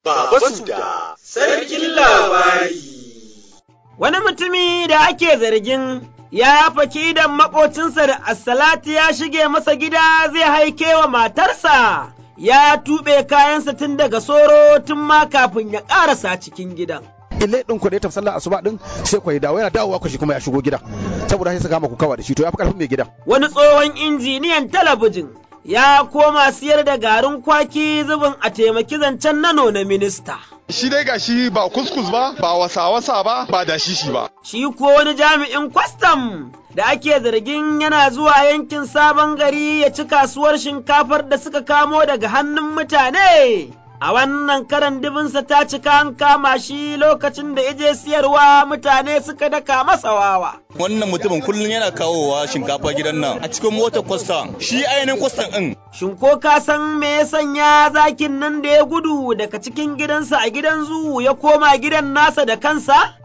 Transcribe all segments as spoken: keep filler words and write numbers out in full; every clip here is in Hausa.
Baba Suda, sarkin labari. Wani mutumi da ake zargin ya faki idan maƙocinsa da assalati ya shige masa gida zai haike wa matarsa, ya tuɓe kayansa tun daga soro tun ma kafin ya ƙarasa cikin gidan. Ile ɗin ku da ya tafi sallar asuba ɗin sai ku yi dawo yana dawowa ku shi kuma ya shigo gidan. Saboda sai suka kama ku kawa da shi to ya fi ƙarfin mai gidan. Wani tsohon injiniyan talabijin ya koma siyar da garin kwaki zubin a taimaki zancen nano na minista. Shi dai gashi ba kuskus ba, ba wasa-wasa ba, ba da shishi ba. Shi ko wani jami'in kwastam da ake zargin yana zuwa yankin Sabon Gari ya ci kasuwar shinkafar da suka kamo daga hannun mutane. A wannan karan dubinsa ta cika an kama shi lokacin da ije siyarwa mutane suka daka masa wawa. Wannan mutumin kullum yana kawowa shinkafa gidan nan a cikin motar kwastam, shi ainihin kwastam ɗin. Shin ko ka san me ya sanya zakin nan da ya gudu daga cikin gidansa a gidan zu ya koma gidan nasa da kansa?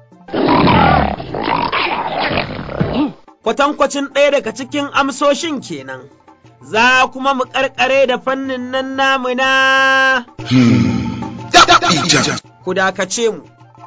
Kwatankwacin ɗaya daga cikin amsoshin kenan. Za kuma mu ƙarƙare da fannin nan namu na ku dakace mu.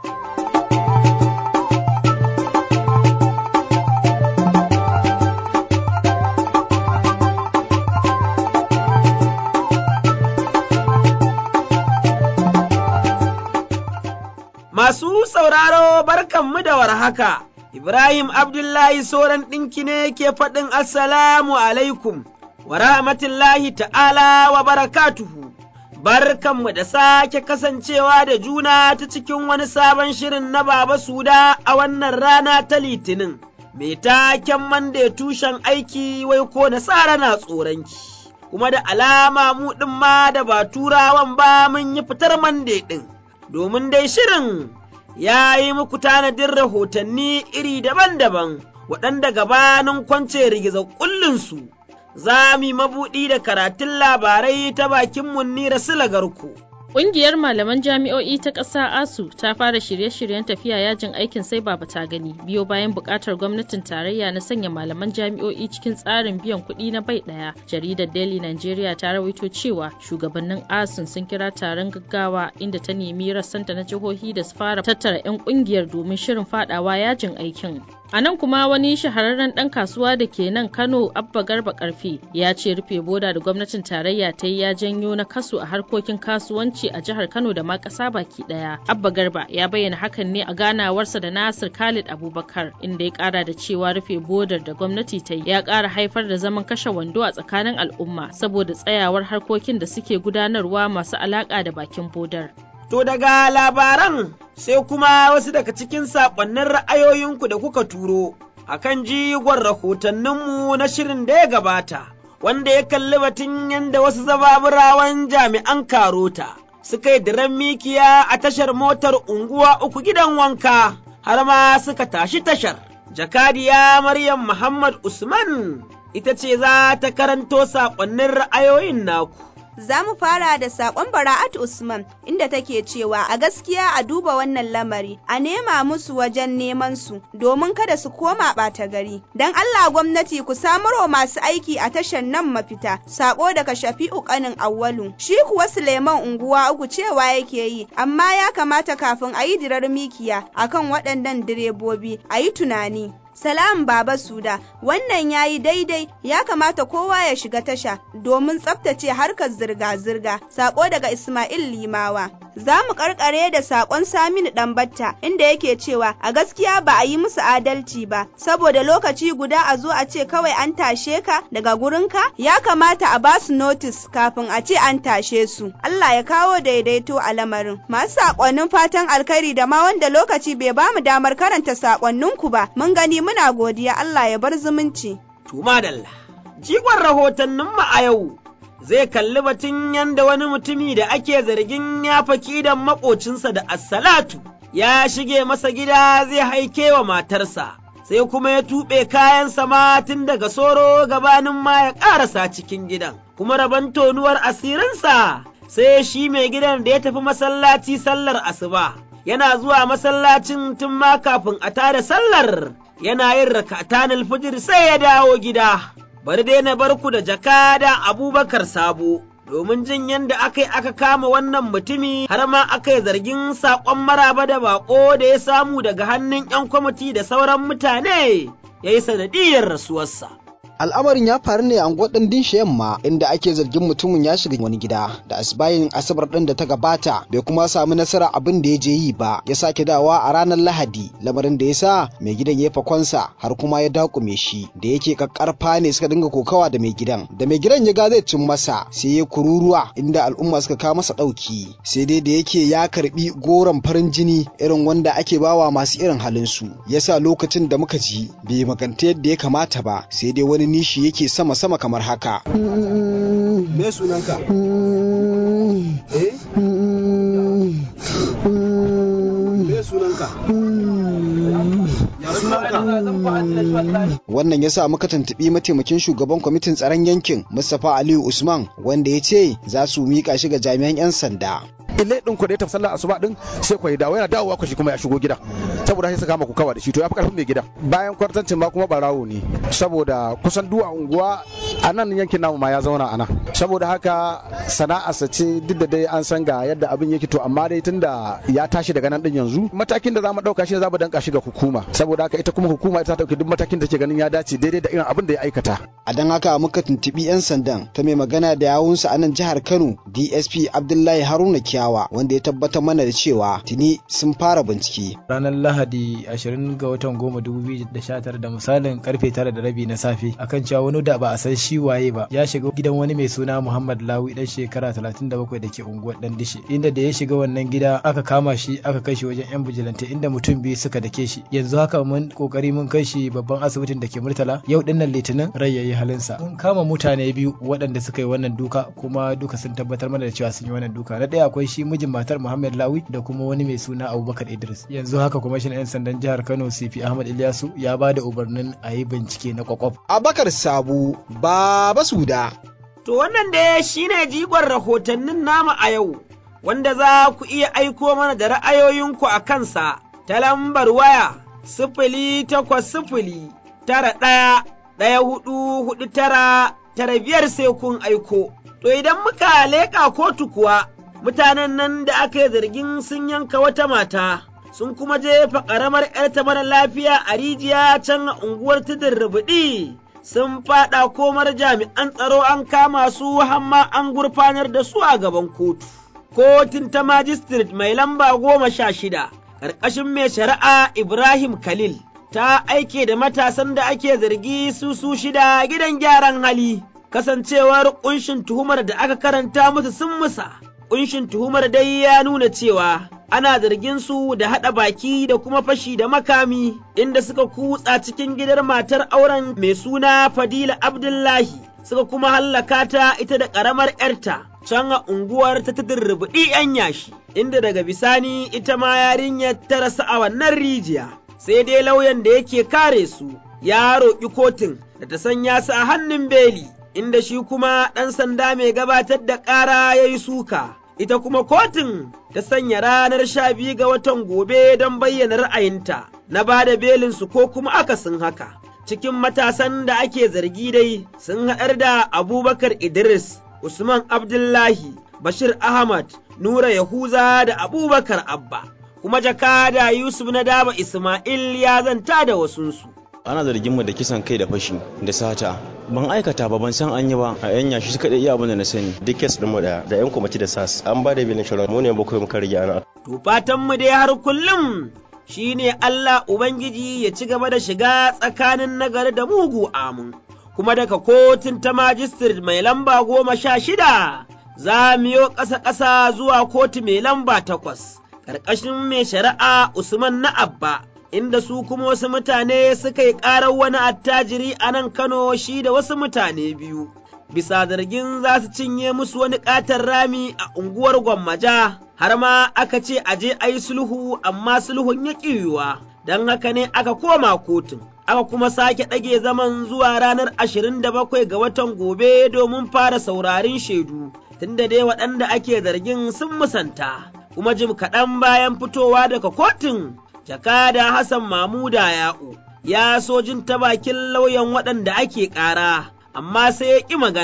Masu sauraro barkanmu da warhaka, Ibrahim Abdullahi Soran ɗinki ne ke faɗin Assalamu alaikum. wa rahmatullahi ta'ala wa barakatuhu, barkanmu da sake kasancewa da juna ta cikin wani sabon shirin na Baba Suda a wannan rana ta Litinin, mai taken Mande tushen aiki wai ko nasara na tsoronki, kuma da alama mu ɗin ma da ba turawan ba mun yi fitar Mande ɗin, domin dai shirin ya yi muku tanadin rahotanni iri daban-daban waɗanda gabanin kwance rigiza kullinsu. Za mu mabuɗi da karatun labarai ta bakin Munnira Silagarku. Ƙungiyar malaman jami'o'i ta ƙasa ASU ta fara shirye-shiryen tafiya yajin aikin sai baba ta gani biyo bayan buƙatar gwamnatin tarayya na sanya malaman jami'o'i cikin tsarin biyan kuɗi na bai ɗaya. Jaridar Daily Nigeria ta rawaito cewa shugabannin ASU sun kira taron gaggawa inda ta nemi rassanta na jihohi da su fara tattara 'yan ƙungiyar domin shirin faɗawa yajin aikin. A nan kuma wani shahararren ɗan kasuwa da ke nan Kano Abba Garba Ƙarfi ya ce rufe boda da gwamnatin tarayya ta yi ya janyo na kasu a harkokin kasuwanci a jihar Kano da ma ƙasa baki ɗaya. Abba Garba ya bayyana hakan ne a ganawarsa da Nasir Khalid Abubakar inda ya ƙara da cewa rufe bodar da gwamnati ta yi ya ƙara haifar da zaman kashe wando a tsakanin al'umma saboda tsayawar harkokin da suke gudanarwa masu alaƙa da bakin bodar. To daga labaran sai kuma wasu daga cikin saƙonnin ra'ayoyinku da kuka turo a kan jigon rahotanninmu na shirin da ya gabata, wanda ya kalli batun yadda wasu zababurawan jami'an karota suka yi diran mikiya a tashar motar unguwa uku gidan wanka, har ma suka tashi tashar. Jakadiya Maryam Muhammad Usman ita ce za ta karanto saƙonnin ra'ayoyin naku. Za mu fara da saƙon Bara'at Usman inda take cewa a gaskiya a duba wannan lamari a nema musu wajen neman su domin kada su koma ɓata gari. Don Allah gwamnati ku samarwa masu aiki a tashar nan mafita. Saƙo daga Shafi'u ƙanin Awwalu. Shi kuwa Suleiman unguwa uku cewa yake yi amma ya kamata kafin a yi dirar mikiya akan waɗannan direbobi a yi tunani. Salam Baba Suda, wannan ya yi daidai, ya kamata kowa ya shiga tasha domin tsaftace harkar zirga-zirga. Sako daga Ismail Limawa. Za mu karkare da sakon Saminu Ɗanbatta inda yake cewa a gaskiya ba a yi musu adalci ba, saboda lokaci guda a zo a ce kawai an tashe ka daga gurinka, ya kamata a basu notis kafin a ce an tashe su. Allah ya kawo daidaito a lamarin. Masu sakonnin fatan alkhairi da ma wanda lokaci bai bamu damar karanta sakonninku ba, mun gani muna godiya, Allah ya bar zumunci. Tuma dalla, jigon rahotanninmu a yau zai kalli batun yanda wani mutumi da ake zargin ya faki da maƙocinsa da assalatu ya shige masa gida zai haike wa matarsa, sai kuma ya tuɓe kayansa ma tun daga soro gabanin ma ya ƙarasa cikin gidan, kuma rabon tonuwar asirinsa sai shi mai gidan da ya tafi masallaci sallar asuba, yana zuwa masallacin tun ma kafin a tada sallar. Yana yin rakatan alfijir sai ya dawo gida, bari dai na bar ku da jakada Abubakar Sabo domin jin yadda aka yi aka kama wannan mutumi har ma aka yi zargin saƙon maraba da baƙo da ya samu daga hannun 'yan kwamiti da sauran mutane ya yi sanadiyar rasuwarsa. Al'amarin ya faru ne a unguwar Dinshe Yamma inda ake zargin mutumin ya shiga wani gida da asibayin asabar ɗin da ta gabata bai kuma samu nasara abin da ya je yi ba ya sake dawa a ranar Lahadi lamarin da ya sa mai gidan ya fakonsa har kuma ya dakume shi da yake kakkarfa ne suka dinga kokawa da mai gidan da mai gidan ya ga zai cin masa sai ya kururuwa inda al'umma suka kawo masa ɗauki sai dai da yake ya karbi goron farin jini irin wanda ake bawa masu irin halin su yasa lokacin da muka ji bai maganta yadda ya kamata ba sai dai wani nishi yake sama-sama kamar haka. Me sunanka? Eh? Me sunanka? Ya sunanka? Wannan ya sa muka tuntuɓi mataimakin shugaban kwamitin tsaron yankin Mustapha Aliyu Usman wanda ya ce za su miƙa shi ga jami'an 'yan sanda. Ile din ku da ta sallar asuba din sai ku dawo yana dawowa ku shi kuma ya shigo gida saboda sai saka maku kawa da shi to ya fi karfin mai gida bayan kwartancin ma kuma barawo ne saboda kusan duwa unguwa a nan yankin namu ma ya zauna a nan saboda haka sana'arsa ce duk da dai an san ga yadda abin yake to amma dai tunda ya tashi daga nan din yanzu matakin da zamu dauka shi ne zamu danka shi ga hukuma saboda haka ita kuma hukuma ita ta dauki duk matakin da take ganin ya dace daidai da irin abin da ya aikata. A dan haka muka tuntubi 'yan sandan ta mai magana da yawunsa a nan jihar Kano D S P Abdullahi Haruna Kiyawa wanda ya tabbatar mana da cewa tuni sun fara bincike. Ranar Lahadi ashirin ga watan goma dubu biyu da sha tara da misalin karfe tara da rabi na safe akan cewa wani da ba a san shi waye ba ya shiga gidan wani mai suna Muhammad Lawi dan shekara talatin da bakwai da ke unguwar Dan Dishe inda da ya shiga wannan gida aka kama shi aka kai shi wajen 'yan bijilante inda mutum biyu suka dake shi yanzu haka mun kokari mun kai shi babban asibitin da ke Murtala yau dinnan Litinin rai yayi halinsa. Mun kama mutane biyu waɗanda suka yi wannan duka kuma duka sun tabbatar mana da cewa sun yi wannan duka. Na ɗaya akwai shi mijin matar Muhammad Lawi da kuma wani mai suna Abubakar Idris. Yanzu haka kwamishinan 'yan sandan jihar Kano C P Ahmad Ilyasu ya ba da umarnin a yi bincike na kwakwaf. Abakar Sabu Baba Suda. To wannan da shi ne jigon rahotannin nama a yau wanda za ku iya aiko mana da ra'ayoyinku a kansa ta lambar waya sifili takwas sifili tara ɗaya ɗaya hudu hudu tara tara biyar sai kun aiko. To idan muka leƙa kotu kuwa mutanen nan da aka yi zargin sun yanka wata mata sun kuma jefa ƙaramar ‘yarta mara lafiya a rijiya can a unguwar tudun rubuɗi sun faɗa komar jami'an tsaro an kama su hamma an gurfanar da su a gaban kotu. Kotun ta Magistrate mai lamba goma sha shida ƙarƙashin mai shari'a Ibrahim Khalil ta aike da matasan da ake zargi su su shida gidan gyaran hali kasancewar ƙunshin tuhumar da aka karanta musu sun musa. Ƙunshin tuhumar dai ya nuna cewa ana zargin su da haɗa baki da kuma fashi da makami inda suka kutsa cikin gidan matar auren mai suna Fadila Abdullahi suka kuma hallaka ta ita da ƙaramar ‘yarta can a unguwar ta tudun rubuɗi ‘yan yashi inda daga bisani ita ma yarinyar ta rasu a wannan rijiya. Sai dai lauyan da yake kare su ya roƙi kotun da ta sanya su a hannun beli. Inda shi kuma ɗan sanda mai gabatar da ƙara ya yi suka, ita kuma kotun ta sanya ranar sha biyu ga watan gobe don bayyana ra'ayinta na ba da belinsu ko kuma akasin haka. Cikin matasan da ake zargi dai sun haɗar da Abubakar Idris, Usman Abdullahi, Bashir Ahmad, Nura Yahuza da Abubakar Abba, kuma jakada Yusuf na Daba Ismail ya zanta da wasunsu. Ana zargin mu da kisan kai da fashi da sata. Ban aikata ba ban san an yi ba a yan yashi suka da iya abin da na sani. Duk kes din mu da da yan kwamiti da sas an ba da bilin shirin mu ne bakwai muka rige ana. To fatan mu dai har kullum shine Allah Ubangiji ya ci gaba da shiga tsakanin nagari da mugu amin. Kuma daga kotun ta Magistrate mai lamba goma sha shida za mu yo ƙasa-ƙasa zuwa kotu mai lamba takwas ƙarƙashin mai shari'a Usman na Abba. Inda su kuma wasu mutane suka yi ƙarar wani attajiri a nan Kano shi da wasu mutane biyu, bisa zargin za su cinye musu wani ƙaton rami a unguwar Gwammaja, har ma aka ce a je a yi sulhu amma sulhun ya ƙiyuwa, don haka ne aka koma kotun. Aka kuma sake ɗage zaman zuwa ranar ashirin da bakwai ga watan gobe domin fara saurarin shaidu, tunda dai waɗanda ake zargin sun musanta, kuma jim kaɗan bayan fitowa daga kotun. Jakada Hassan Mamuda Ya'u ya so jin ta bakin lauyan waɗanda ake ƙara, amma sai ya ƙi magana,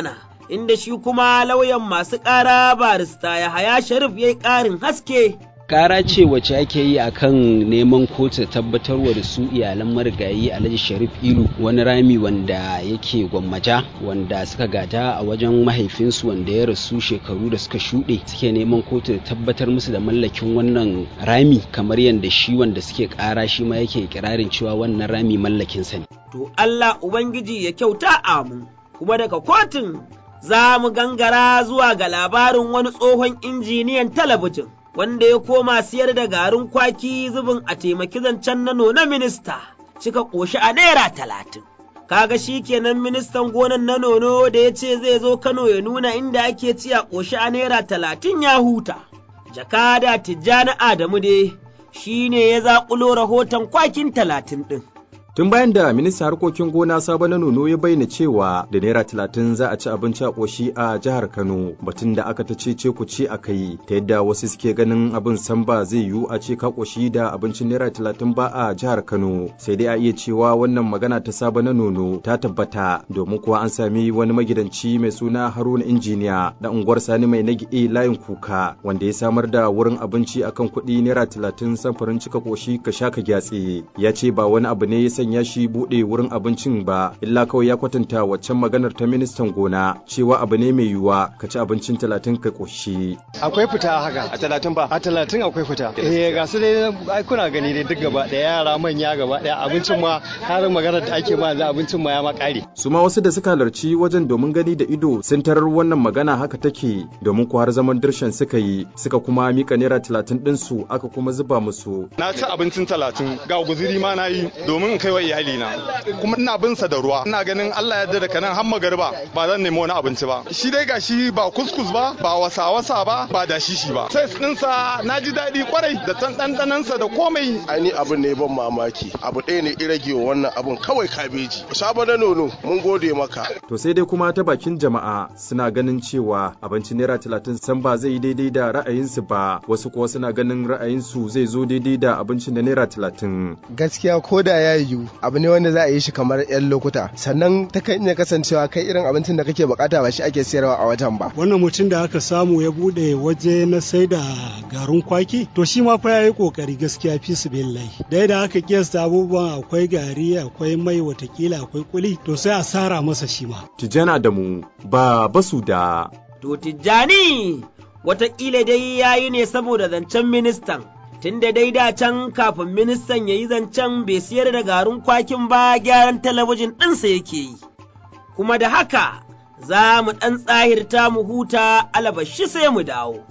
inda shi kuma lauyan masu ƙara barista Yahaya Sharif ya yi ƙarin haske. Kara ce wacce ake yi akan neman kotu tabbatarwa da su iyalan marigayi Alhaji Sharif Ilu wani rami wanda yake Gwammaja wanda suka gada a wajen mahaifinsu wanda ya rasu shekaru da suka shuɗe, suke neman kotu tabbatar musu da mallakin wannan rami kamar yadda shi wanda suke ƙara shi ma yake kirarin cewa wannan rami mallakinsa ne. To Allah Ubangiji ya kyauta amu, kuma daga kotun za mu gangara zuwa ga labarin wani tsohon injiniyan talabijin wanda ya koma siyar da garin kwaki zubin a taimaki zancen nano na minista, cika ƙoshi a naira talatin. Kaga shi kenan ministan gonan na nono da ya ce zai zo Kano ya nuna inda ake ci a ƙoshi a naira talatin ya huta. Jakada Tijjani Adamu dai shi ne ya zaƙulo rahoton kwakin talatin ɗin. Tun bayan da ministan harkokin gona Sabo na Nono ya bayyana cewa da naira talatin za a ci abinci a ƙoshi a jihar Kano, batun da aka ta ce ku ci a kai, ta yadda wasu suke ganin abin san ba zai yiwu a ce ka ƙoshi da abincin naira talatin ba a jihar Kano. Sai dai a iya cewa wannan magana ta Sabo na Nono ta tabbata, domin kuwa an sami wani magidanci mai suna Haruna Injiniya da unguwar Sani Mai Nagi layin Kuka, wanda ya samar da wurin abinci akan kuɗi naira talatin samfurin cika ƙoshi ka sha ka gyatse. Ya ce ba wani abu ne ya sanya shi buɗe wurin abincin ba, illa kawai ya kwatanta waccan maganar ta ministan gona cewa abu ne mai yiwuwa ka ci abincin talatin ka ƙoshi. Akwai fita haka a talatin ba, a talatin akwai fita. Eh ga su dai ai kuna gani dai duk gaba ɗaya yara manya gaba ɗaya abincin ma har maganar da ake ma za abincin ma ya ma ƙare. Su ma wasu da suka halarci wajen domin gani da ido sun tarar wannan magana haka take, domin ko har zaman dirshan suka yi suka kuma mika naira talatin ɗinsu aka kuma zuba musu. Na ci abincin talatin ga guzuri ma na yi domin kai wa iyalina, kuma ina bin sa da ruwa, ina ganin Allah ya yarda kanan har magariba ba zan nemi wani abinci ba. Shi dai gashi ba kuskus ba, ba wasa wasa ba, ba da shishi ba. Sai din sa na ji daɗi kwarai da ɗanɗanan sa da komai. Ani abin ne ban mamaki, abu ɗaya ne irage wannan abun kawai kabeji. Sabo na Nono mun gode maka. To sai dai kuma ta bakin jama'a suna ganin cewa abincin naira talatin san ba zai yi daidai da ra'ayinsu ba, wasu kuwa suna ganin ra'ayinsu zai zo daidai da abincin da naira talatin. Gaskiya ko da ya yiwu abu ne wanda za a yi shi kamar yan lokuta, sannan ta kan iya kasancewa kai irin abincin da kake bukata ba shi ake sayarwa a wajen ba. Wannan mutum da aka samu ya bude waje na sai da garin kwaki, to shi ma fa yayi kokari gaskiya fi su billahi. Da yadda aka kiyasta abubuwan akwai gari akwai mai watakila akwai kuli, to sai a sara masa shi ma. Tijjani Adamu ba basu da. To Tijjani watakila dai yayi ne saboda zancen ministan. Tun da dai da can kafin ministan ya yi zancen bai siyar da garin kwakin ba, gyaran talabijin ɗinsa yake yi. Kuma da haka za mu ɗan tsahirta mu huta, alabashi sai mu dawo.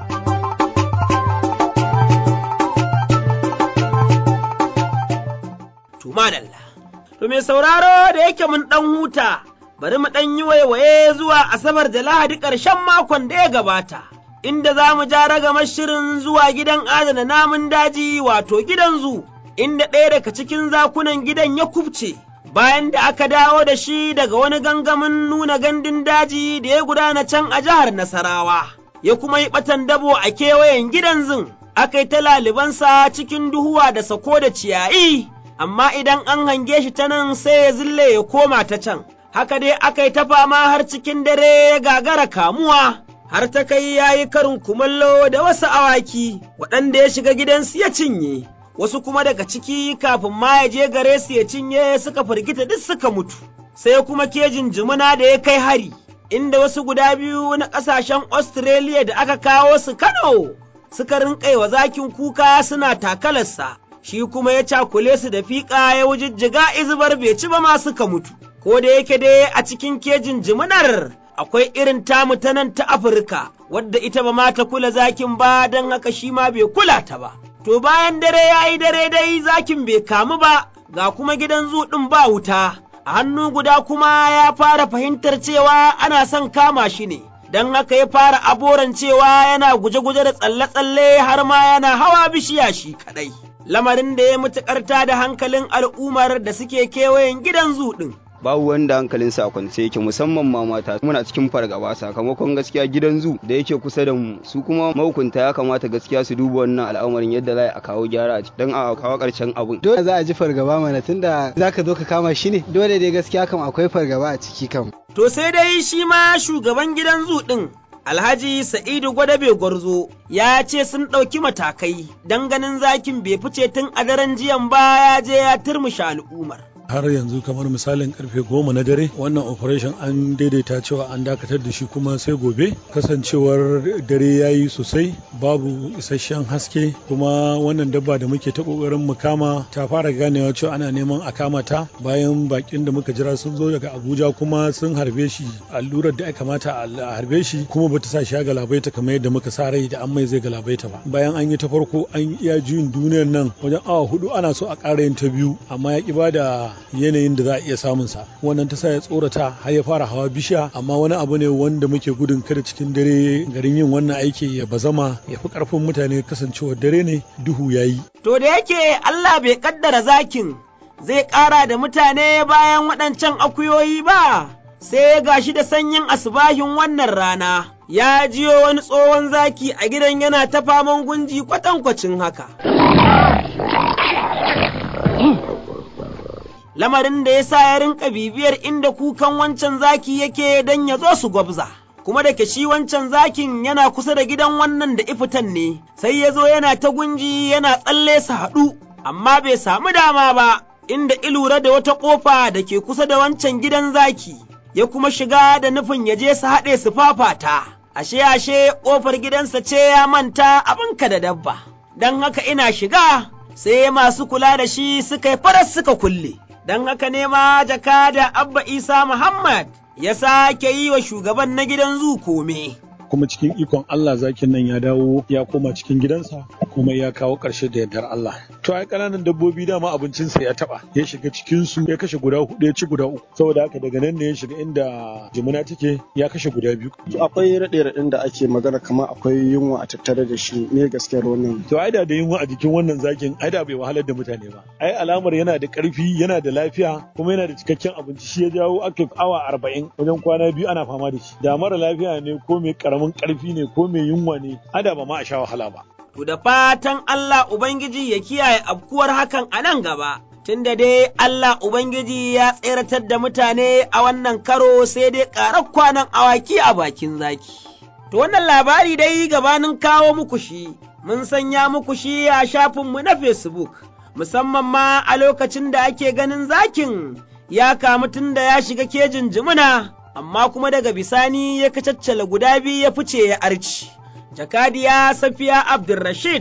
Tumadalla. To mai sauraro da yake mun ɗan huta, bari mu ɗan yi waiwaye zuwa Asabar da Lahadi ƙarshen makon da ya gabata. Inda za mu ja ragamar shirin zuwa gidan adana namun daji wato gidan zu, inda ɗaya daga cikin zakunan gidan ya kubce, bayan da aka dawo da shi daga wani gangamin nuna gandun daji da ya gudana can a jihar Nasarawa, ya kuma yi ɓatan dabo a kewayen gidan zun, aka yi ta lalibansa cikin duhuwa da sako da ciyayi, amma idan an hange shi ta nan sai ya zille ya koma ta can, haka dai aka yi ta fama har cikin dare ya gagara kamuwa. Har ta kai ya yi karin kumallo da wasu awaki, waɗanda ya shiga gidansu ya cinye, wasu kuma daga ciki kafin ma ya je gare su ya cinye suka firgita duk suka mutu, sai kuma kejin jimina da ya kai hari, inda wasu guda biyu na ƙasashen Australia da aka kawo su Kano, suka rinƙai wa zakin kuka suna takalarsa, shi kuma ya cakule su da fiƙa ya wujijjiga izubar bai ci ba ma suka mutu, ko da yake dai a cikin kejin jiminar akwai irin tamu ta nan ta Afirka, wadda ita ba ma ta kula zakin ba don haka shi ma bai kula ta ba. To bayan dare ya yi dare dai zakin bai kamu ba, ga kuma gidan zu ɗin ba wuta, a hannu guda kuma ya fara fahimtar cewa ana son kama shi ne, don haka ya fara aboran cewa yana guje-guje da tsalle-tsalle har ma yana hawa bishiya shi kaɗai. Lamarin da ya mutuƙar da hankalin al'ummar da suke kewayen gidan zu ɗin. babu wanda hankalinsa a kwance yake musamman ma mata muna cikin fargaba sakamakon gaskiya gidan zu da yake kusa da mu su kuma mahukunta ya kamata gaskiya su duba wannan al'amarin yadda za a kawo gyara don a kawo karshen abun. Dole za a ji fargaba mana tunda zaka zo ka kama shi ne dole dai gaskiya kam akwai fargaba a ciki kam. To sai dai shi ma shugaban gidan zu din Alhaji Sa'idu Gwadabe Gwarzo ya ce sun ɗauki matakai don ganin zakin bai fice tun a daren jiyan ba ya je ya turmushe al'ummar. Har yanzu kamar misalin karfe goma na dare wannan operation an daidaita cewa an dakatar da shi kuma sai gobe kasancewar dare ya yi sosai babu isasshen haske kuma wannan dabba da muke ta kokarin mu kama ta fara ganewa cewa ana neman a kama ta bayan bakin da muka jira sun zo daga Abuja kuma sun harbe shi allurar da aka kamata a harbe shi kuma bata sa shi ya galabaita kamar yadda muka sa rai da an mai zai galabaita ba. Bayan an yi ta farko an iya juyin duniyar nan wajen awa hudu ana so a ƙara yin ta biyu amma ya ki bada yanayin da za a iya samun sa wannan ta sa ya tsorata har ya fara hawa bishiya amma wani abu ne wanda muke gudun kada cikin dare garin yin wannan aiki ya bazama ya fi karfin mutane kasancewar dare ne duhu yayi. To da yake Allah bai kaddara zakin zai ƙara da mutane bayan waɗancan akuyoyi ba sai gashi da sanyin asubahin wannan rana ya jiyo wani tsohon zaki a gidan yana ta faman gunji kwatankwacin haka. Lamarin da ya sa ya rinka bibiyar inda kukan wancan zaki yake don ya zo su gwabza, kuma da ke shi wancan zakin yana kusa da gidan wannan da ifitan ne, sai ya zo yana ta gunji yana tsalle su haɗu, amma bai samu dama ba, inda ilura da wata ƙofa da ke kusa da wancan gidan zaki, ya kuma shiga da nufin ya je su haɗe su fafata, ashe ashe ƙofar gidansa ce ya manta abinka da dabba, don haka ina shiga, sai masu kula da shi suka yi faras suka kulle. Don haka ne ma jakada Abba Isa Muhammad ya sake yi wa shugaban na gidan zu kome. Kuma cikin ikon Allah zakin nan ya dawo ya koma cikin gidansa kuma ya kawo ƙarshe da yardar Allah. To ai ƙananan dabbobi dama abincinsa ya taɓa ya shiga cikinsu ya kashe guda hudu ya ci guda uku saboda haka daga nan ne ya shiga inda jimina take ya kashe guda biyu. Akwai raɗe-raɗin da ake magana kamar akwai yunwa a tattare da shi ne gaskiyar wannan. To ai da da yunwa a jikin wannan zakin ai da bai wahalar da mutane ba. Ai alamar yana da ƙarfi yana da lafiya kuma yana da cikakken abinci shi ya jawo aka awa arba'in wajen kwana biyu ana fama da shi. Da mara lafiya ne ko mai ƙaramin ƙarfi ne ko mai yunwa ne ada ba ma a sha wahala ba. To da fatan Allah Ubangiji ya kiyaye afkuwar hakan a nan gaba, tunda dai Allah Ubangiji ya tseratar da mutane a wannan karo sai dai ƙarar kwanan awaki a bakin zaki. To wannan labari dai gabanin kawo muku shi, mun sanya muku shi a shafinmu na Facebook, musamman ma a lokacin da ake ganin zakin ya kamu tun da ya shiga kejin jimina. Amma kuma daga bisani ya kacaccala guda biyu ya fice ya arci. Jakadiya Safiya Abdulrashid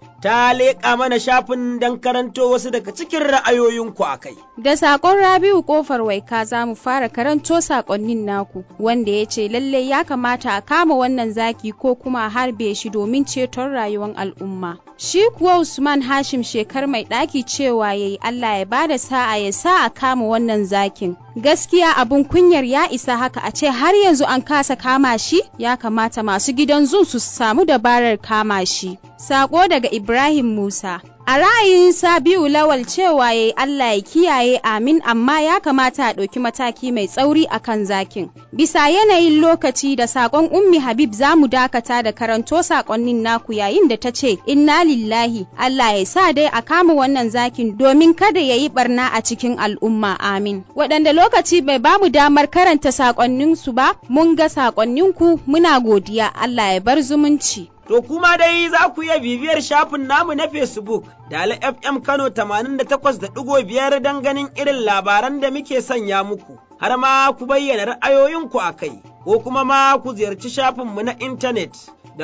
ta leƙa mana shafin don karanto wasu daga cikin ra'ayoyinku a kai. Da saƙon Rabi'u ƙofar waika za mu fara karanto saƙonnin naku, wanda ya ce lallai ya kamata a kama wannan zaki ko kuma a harbe shi domin ceton rayuwar al'umma. Shi kuwa Usman Hashim Shekar mai ɗaki cewa ya yi Allah ya bada sa'a ya sa a kama wannan zakin. Gaskiya abun kunyar ya isa haka a ce har yanzu an kasa kama shi, ya kamata masu gidan zu su samu dabarar kama shi. Sako daga Ibrahim Musa. A ra'ayin Sabiu Lawal cewa yayi Allah ya kiyaye amin amma ya kamata a ɗauki mataki mai tsauri akan zakin. Bisa yanayin lokaci da sakon Ummi Habib za mu dakata da karanto sakonnin naku yayin da ta ce inna lillahi Allah ya sa dai a kama wannan zakin domin kada ya yi barna a cikin al'umma amin. Waɗanda lokaci bai ba mu damar karanta sakonninsu ba mun ga sakonninku muna godiya Allah ya bar zumunci. To kuma dai za ku iya bibiyar shafin namu na Facebook Dala F M Kano tamanin da takwas da ɗigo biyar don ganin irin labaran da muke sanya muku, har ma ku bayyana ra'ayoyinku a kai, ko kuma ma ku ziyarci shafinmu na intanet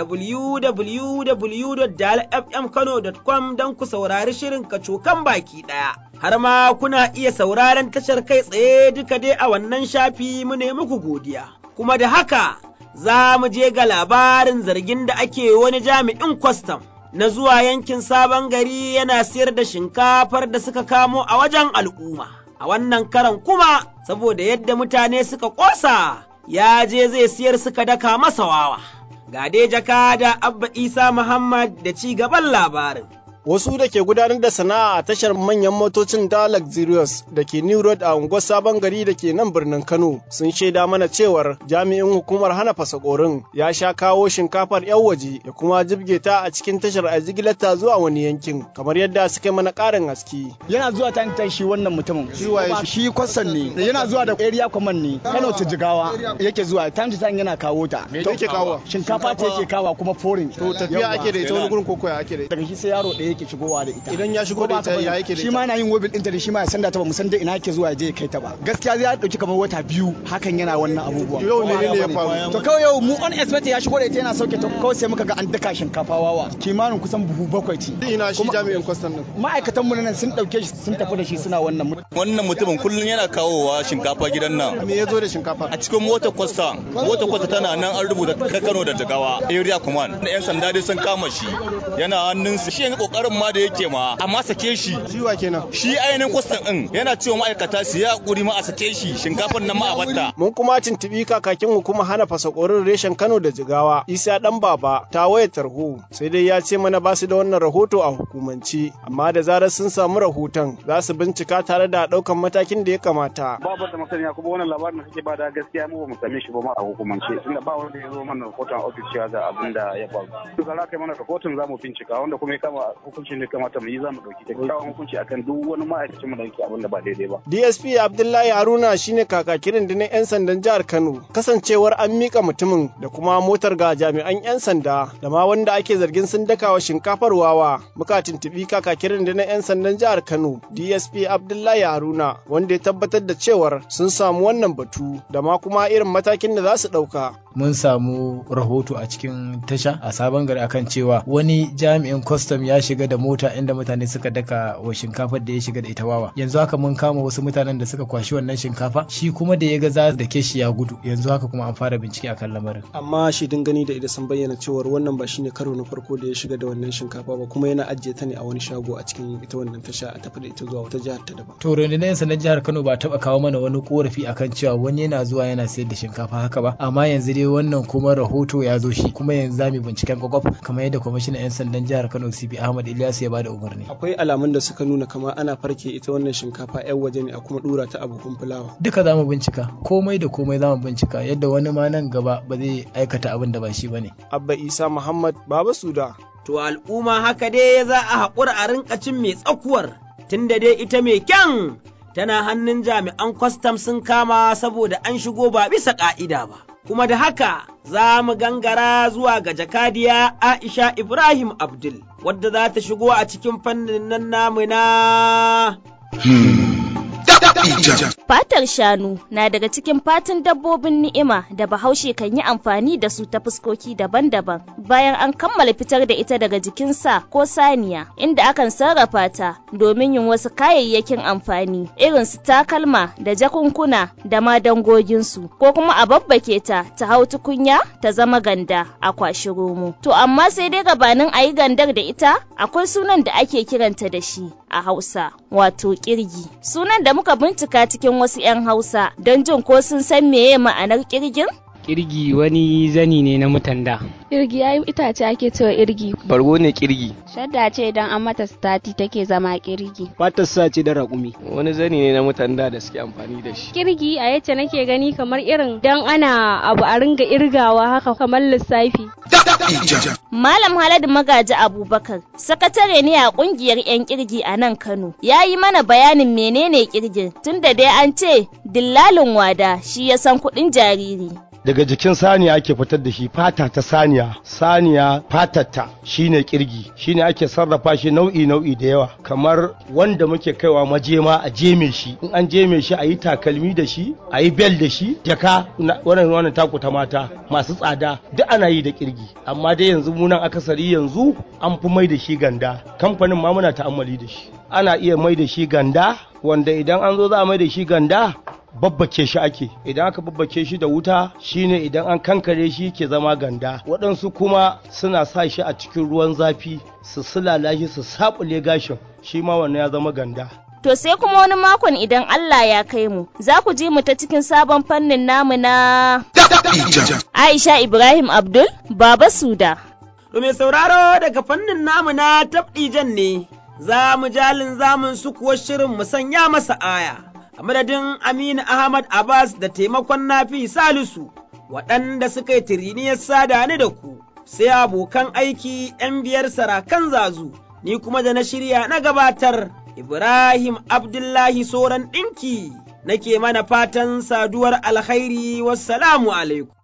w w w dot dala f m kano dot com don ku saurari shirin kacokan baki ɗaya. Har ma kuna iya sauraron tashar kai tsaye duka dai a wannan shafi mu ne muku godiya. Kuma da haka za mu je ga labarin zargin da ake wani jami'in kwastam na zuwa yankin Sabon Gari yana siyar da shinkafar da suka kamo a wajen al'umma. A wannan karan kuma, saboda yadda mutane suka ƙosa, ya je zai siyar suka daka masa wawa. Ga dai jakada Abba Isa Muhammad da ci gaban labarin. Wasu da ke gudanar da sana'a a tashar manyan motocin da Luxurious da ke New Road a unguwar Sabon Gari da ke nan birnin Kano sun shaida mana cewar jami'in hukumar hana fasakorin ya sha kawo shinkafar yan waje ya kuma jibge ta a cikin tashar a jigilarta zuwa wani yankin kamar yadda suka mana ƙarin haske. Yana zuwa ta ta shi wannan mutumin. Shi kwasan ne. Yana zuwa da area command ne. Kano ta Jigawa yake zuwa time to time yana kawo ta. Me yake kawo? Shinkafa ta yake kawo kuma foreign. To tafiya ake da ita wani gurin koko ya ake da ita. Daga shi sai yaro ɗaya yake shigowa da ita. Idan ya shigo da ita ya yake da ita. Shi ma yana yin wobil ɗinta da shi ma ya sanda ta ba mu san da ina yake zuwa ya je kai ta ba. Gaskiya zai dauki kamar wata biyu hakan yana wannan abubuwan. Yau ne ne ya faru. To kawai yau mu unexpected ya shigo da ita yana sauke ta kawai sai muka ga an daka shinkafa wawa. Kimanin kusan buhu bakwai ce. Ina shi jami'in kwastan din. Ma'aikatan mu nan sun dauke shi sun tafi da shi suna wannan. Wannan mutumin kullun yana kawowa shinkafa gidan nan. Me ya zo da shinkafa? A cikin motar kwasta. Motar kwasta tana nan an rubuta Kano da Jigawa area command. Da yan sanda dai sun kama shi. Yana hannun su. Shi yanzu kokarin ma da yake ma amma sake shi. Shi wa kenan? Shi ainihin kwastan din yana cewa ma'aikata su ya hakuri ma a sake shi shinkafar nan ma a batta. Mun kuma tuntubi kakakin hukumar hana fasakorin reshen Kano da Jigawa Isa Dan Baba ta wayar tarho sai dai ya ce mana ba su da wannan rahoto a hukumance amma da zarar sun samu rahoton za su bincika tare da daukan matakin da ya kamata. Babu da masaniya kuma wannan labarin da kake bada gaskiya mu ba mu same shi ba ma a hukumance tunda ba wanda ya zo mana rahoton a ofis cewa ga abin da ya faru. Duk za kai mana rahoton za mu bincika wanda kuma ya kama hukuncin da kamata mu yi za mu dauki kyakkyawan hukunci akan duk wani ma'aikacin mu da yake abin da ba daidai ba. D S P Abdullahi Haruna shine kakakin rundunar 'yan sandan jihar Kano kasancewar an mika mutumin da kuma motar ga jami'an 'yan sanda da ma wanda ake zargin sun dakawa shinkafar wawa muka tuntubi kakakin rundunar 'yan sandan jihar Kano D S P Abdullahi Haruna wanda ya tabbatar da cewar sun samu wannan batu da ma kuma irin matakin da za su ɗauka. Mun samu rahoto a cikin tasha a Sabon Gari akan cewa wani jami'in kwastam ya shiga da mota inda mutane suka daka wa shinkafar da ya shiga da ita wawa. Yanzu haka mun kama wasu mutanen da suka kwashi wannan shinkafa shi kuma da ya ga za da ke shi ya gudu yanzu haka kuma an fara bincike akan lamarin. Amma shi din gani da idan sun bayyana cewar wannan ba shine karo na farko da ya shiga da wannan shinkafa ba kuma yana ajiye ta ne a wani shago a cikin ita wannan tasha a tafi da ita zuwa wata jihar ta daban. To rundunar na jihar Kano ba taba kawo mana wani korafi akan cewa wani yana zuwa yana sayar da shinkafa haka ba amma yanzu dai wannan kuma rahoto ya zo shi kuma yanzu za mu binciken kwakwaf kamar yadda kwamishinan 'yan sandan jihar Kano C P Ahmad Ilyasu ya bada umarni. Akwai alamun da suka nuna kamar ana farke ita wannan shinkafa 'yan waje ne a kuma dura ta a buhun fulawa. Duka za mu bincika komai da komai za mu bincika yadda wani ma nan gaba ba zai aikata abin da ba shi bane. Abba Isa Muhammad Baba Suda. To al'umma haka dai za a haƙura a rinka cin mai tsakuwar tunda dai ita mai kyan tana hannun jami'an kwastam sun kama saboda an shigo ba bisa ƙa'ida ba. Kuma da haka za mu gangara zuwa ga jakadiya Aisha Ibrahim Abdul wadda za ta shigo a cikin fannin nan namu na Fatar shanu na daga cikin fatin dabbobin ni'ima da Bahaushe kan yi amfani da su ta fuskoki daban-daban bayan an kammala fitar da ita daga jikin sa ko saniya inda akan sarrafa ta domin yin wasu kayayyakin amfani irin su takalma da jakunkuna da ma dangoginsu ko kuma a babbake ta ta hau tukunya ta zama ganda a kwashi romo. To amma sai dai gabanin a yi gandar da ita akwai sunan da ake kiranta da shi a Hausa wato kirgi. Sunan da muka bincika cikin wasu 'yan Hausa don jin ko sun san meye ma'anar kirgin? Kirgi wani zani ne na mutanda. Kirgi yayi itace ake cewa kirgi. Bargo ne kirgi. Shadda ce idan an mata stati take zama kirgi. Fatar sa ce da raƙumi. Wani zani ne na mutanda da suke amfani da shi. Kirgi a yace nake gani kamar irin dan ana abu a ringa irgawa haka kamar lissafi. Malam Haladu Magaji Abubakar, sakatare ne a kungiyar 'yan kirgi a nan Kano, ya yi mana bayanin menene kirgin tunda dai an ce dillalin wada shi ya san kuɗin jariri. Daga jikin saniya ake fitar da shi fata ta saniya saniya fatarta shine kirgi shine ake sarrafa shi nau'i nau'i da yawa kamar wanda muke kaiwa majema a jeme shi in an jeme shi a yi takalmi da shi a yi bel da shi jaka wannan wannan taku ta mata masu tsada duk ana yi da kirgi amma dai yanzu mu nan akasari yanzu an fi mai da shi ganda kamfanin ma muna ta'ammali da shi ana iya mai da shi ganda wanda idan an zo za a mai da shi ganda babbake shi ake idan aka babbake shi da wuta shine idan an kankare shi ke zama ganda waɗansu kuma suna sa shi a cikin ruwan zafi su sulala shi su saɓule gashin shi ma wannan ya zama ganda. To sai kuma wani makon idan Allah ya kai mu za ku ji mu ta cikin sabon fannin namu na Aisha Ibrahim Abdul Baba Suda. To mai sauraro daga fannin namu na tabɗijan ne, za mu jalin zamun su kuwa shirin mu sanya masa aya, a madadin Aminu Ahmad Abbas da taimakon Nafi Salisu, waɗanda suka yi tiriniyar sada ni da ku, sai abokan aiki ‘yan biyar sarakan zazu, ni kuma da na shirya na gabatar, Ibrahim Abdullahi Soran ɗinki, nake mana fatan saduwar alkhairi, wassalamu alaikum.